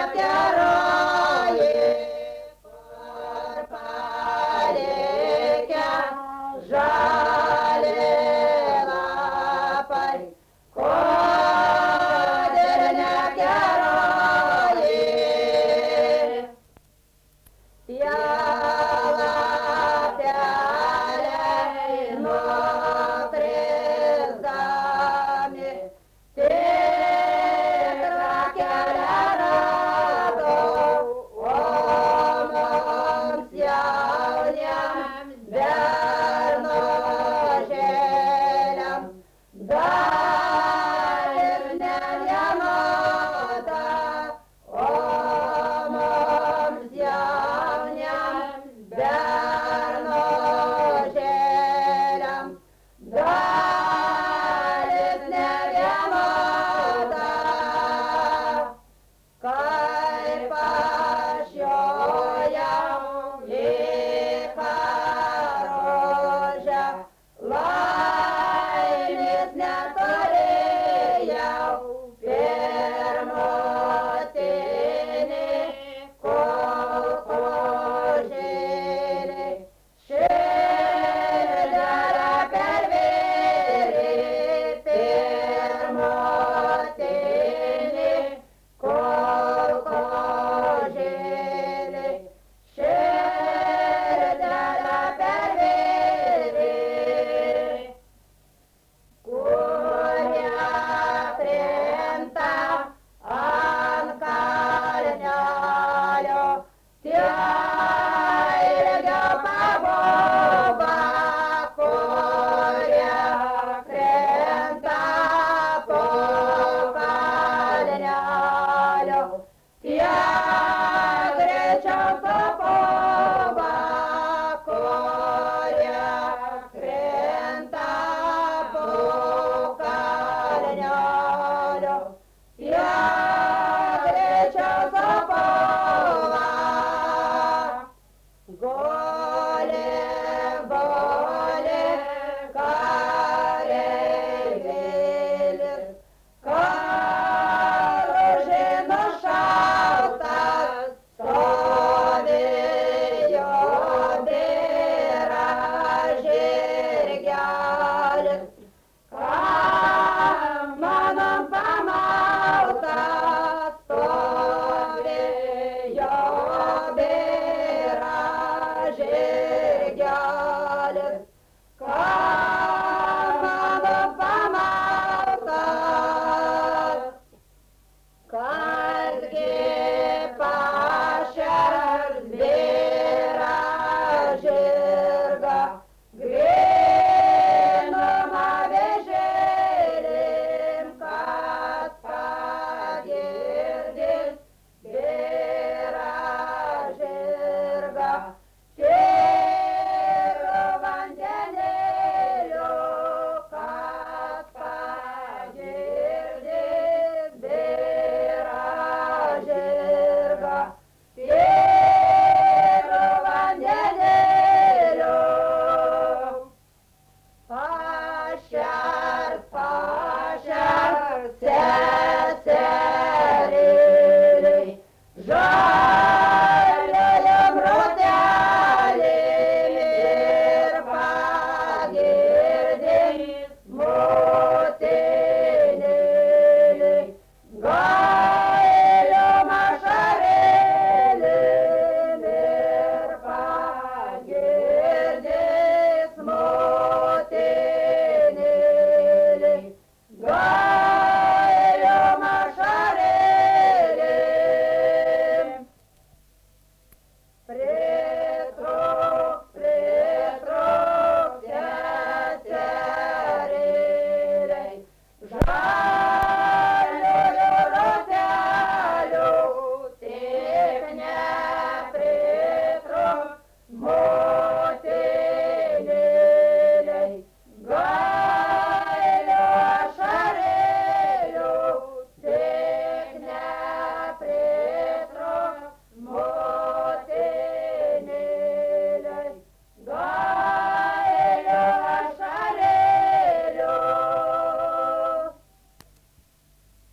geroji, kur palikę žali lapai, kodėl negeroji. Tie lapeliai nukrisdami tikrą kelią rado, o mums jauniem bernožėliam dar ir ne vienoda, o mums jauniem bernožėliam dalis ne vienoda. Kaip aš jojau į Karužę, laimės neturėjau, pirmutinį kolkožėlį širdelę pervėrė, pirmutinį kolkožėlį širdelę pervėrė, kurie krinta ant kalnelio, tie ilgiau pabūva, kurie krinta po kalnelio, tie